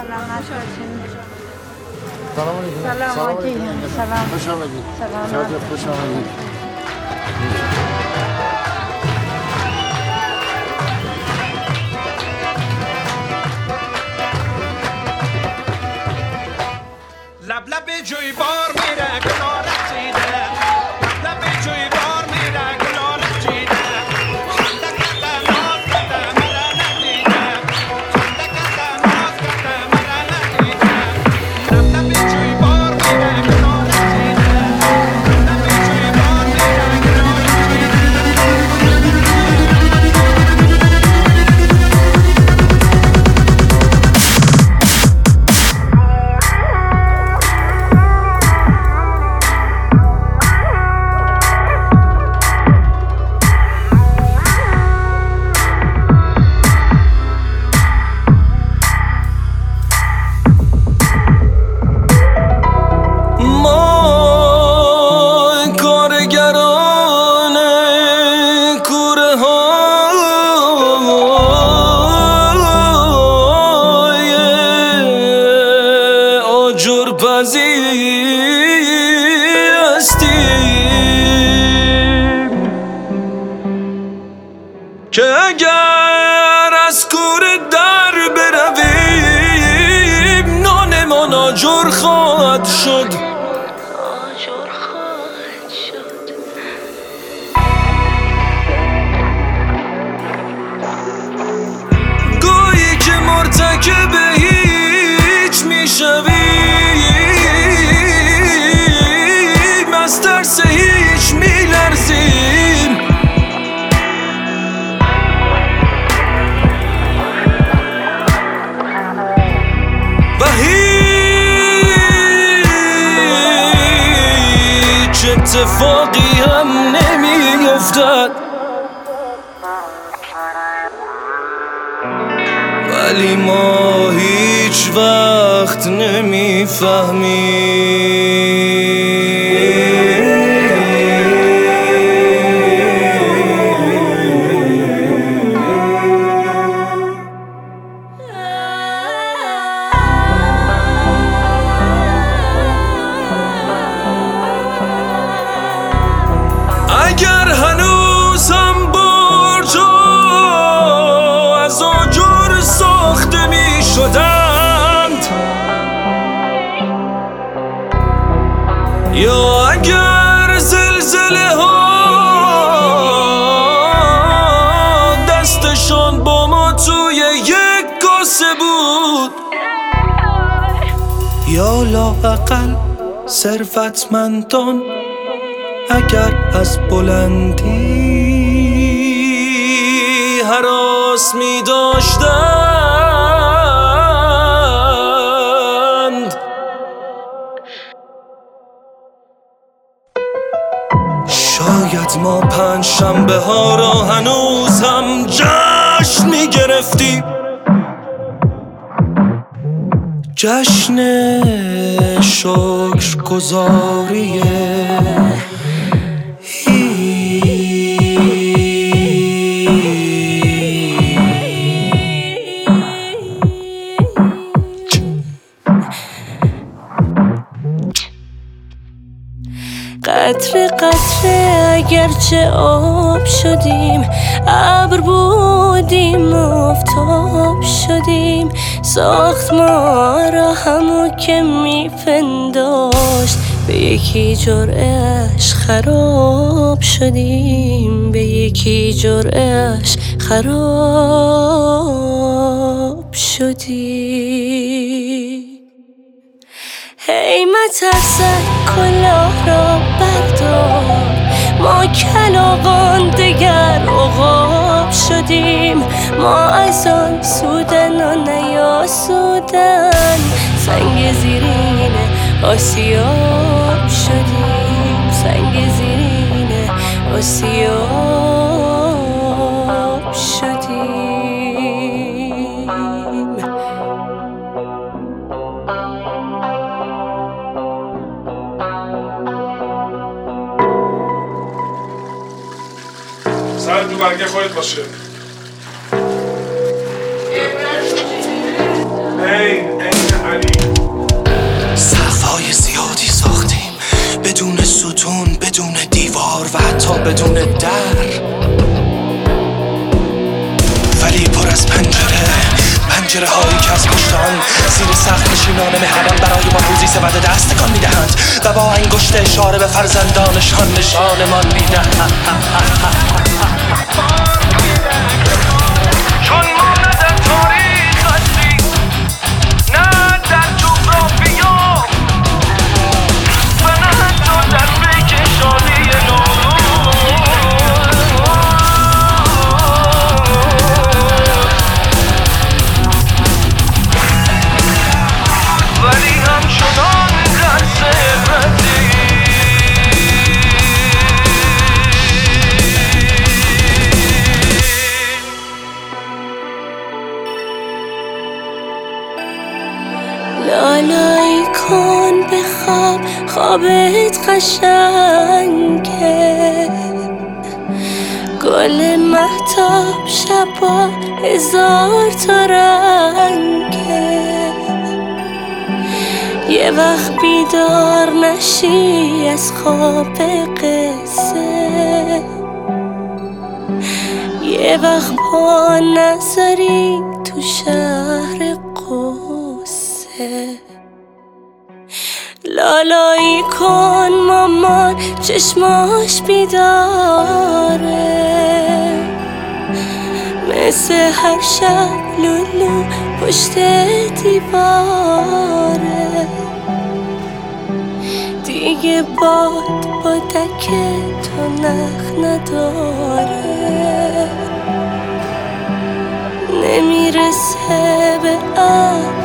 سلام علیکم. سلام علیکم. سلام. خوش آمدید. سلام. خوش آمدید. لب لب جوی بار میره گلالت چیده لب لب جوی بار میره گلالت چیده خنده کده ناز کده مرا ندیده خنده کده ناز کده مرا ندیده لب لب جوی بار میره گلالت چیده لب لب جوی بار میره گلالت که اگر از کوره در برویم نانمان آجر خواهد شد گویی که مرتکب هیچ میشویم از ترس هیچ میلرزیم اتفاقی هم نمی افتد ولی ما هیچ وقت نمی فهمیم اگر هنوزم برجا از آجر ساخته می شدند یا اگر زلزله ها دستشان با ما توی یک کاسه بود یا لااقل ثروتمندان اگر از بلندی هراس می داشتند شاید ما پنجشنبه ها را هنوز هم جشن می گرفتیم جشن شکرگزاریه قطره قطره اگرچه آب شدیم ابر بودیم آفتاب شدیم ساخت ما را همو که میپنداشت به یکی جرعه‌اش خراب شدیم به یکی جرعه‌اش خراب شدیم هی مترسک کلاه را بردار ما کلاغان دگر عقاب شدیم ما از آن سودن و نیاسودن سنگ زیرین آسیاب شدیم سنگ زیرین آسیاب شدیم سر تو برگه خودت باشه این بدون در، ولی پر از پنجره هایی که از پشت آن زیر سقف نشینان مهربان برای ما روزی سبد دست تکان میدهند و با انگشت اشاره به فرزندانشان نشانمان میدهند. چون ما نه در تاریخ هستیم نه در جغرافیا و نه حتی در بکشانی ولی همچنان در ثروتی لالایی کن بخواب خوابت قشنگه، گل مهتاب شبا 1000 تا رنگه. یه وقت بیدار نشی از خواب قصه، یه وقت پا نذاری تو شهر قصه. لالایی کن مامان چشماش بیداره، مثل هر شب لولو پشت دیواره. دیگه باد با دک تو نخ نداره، نمیرسه به